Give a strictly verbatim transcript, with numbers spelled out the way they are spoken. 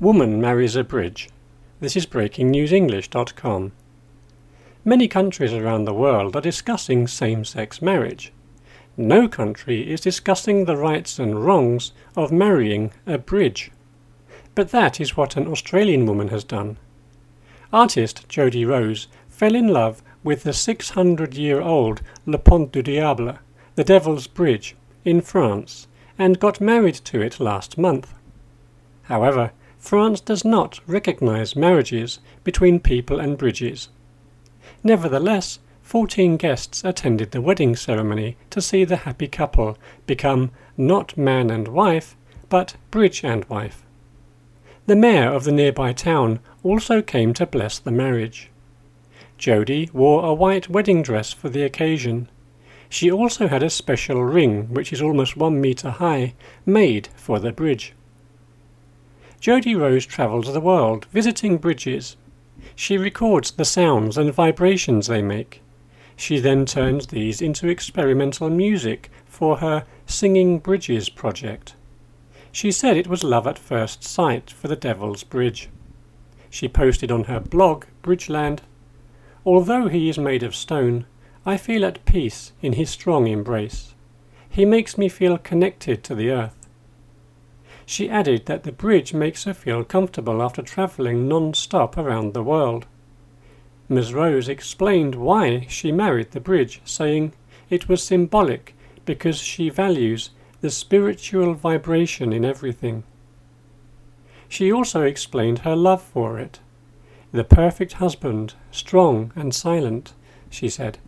Woman marries a bridge. This is breaking news english dot com. Many countries around the world are discussing same-sex marriage. No country is discussing the rights and wrongs of marrying a bridge. But that is what an Australian woman has done. Artist Jody Rose fell in love with the six hundred year old Le Pont du Diable, the Devil's Bridge, in France, and got married to it last month. However, France does not recognise marriages between people and bridges. Nevertheless, fourteen guests attended the wedding ceremony to see the happy couple become not man and wife, but bridge and wife. The mayor of the nearby town also came to bless the marriage. Jody wore a white wedding dress for the occasion. She also had a special ring, which is almost one metre high, made for the bridge. Jody Rose travels the world, visiting bridges. She records the sounds and vibrations they make. She then turns these into experimental music for her Singing Bridges project. She said it was love at first sight for the Devil's Bridge. She posted on her blog, Bridgeland, "Although he is made of stone, I feel at peace in his strong embrace. He makes me feel connected to the earth." She added that the bridge makes her feel comfortable after travelling non-stop around the world. Miz Rose explained why she married the bridge, saying it was symbolic because she values the spiritual vibration in everything. She also explained her love for it. "The perfect husband, strong and silent," she said.